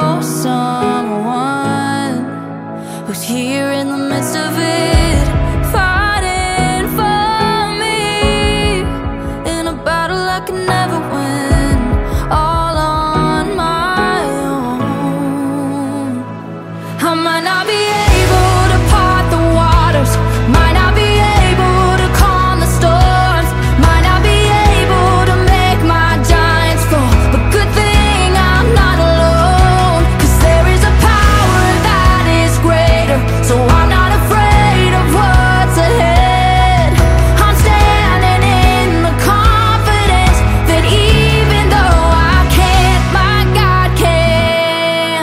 know someone who's here in the midst of it, fighting for me in a battle I can never win, all on my own. I might not be able to part the waters, might not be able to calm the storms, might not be able to make my giants fall, but good thing I'm not alone, 'cause there is a power that is greater, so I'm not afraid of what's ahead. I'm standing in the confidence that even though I can't, my God can.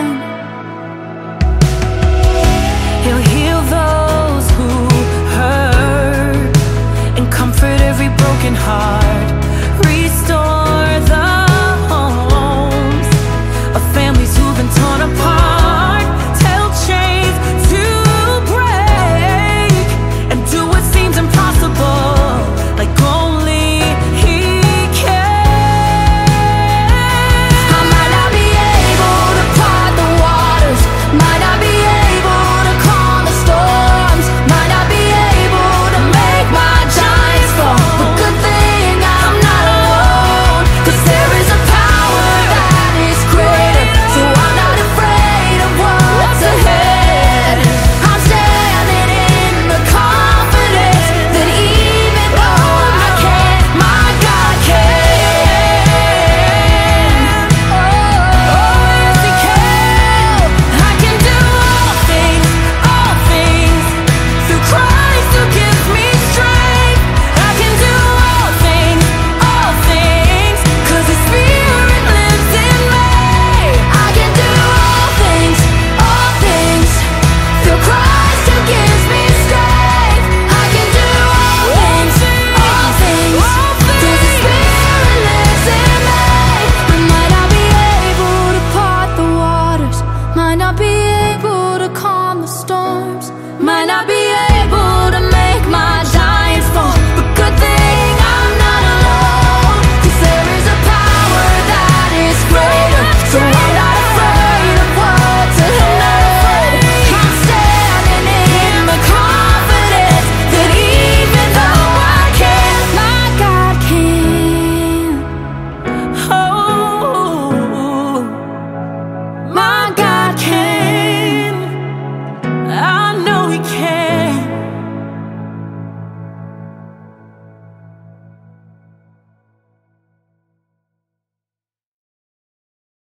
He'll heal those who hurt and comfort every broken heart, restore the homes of families who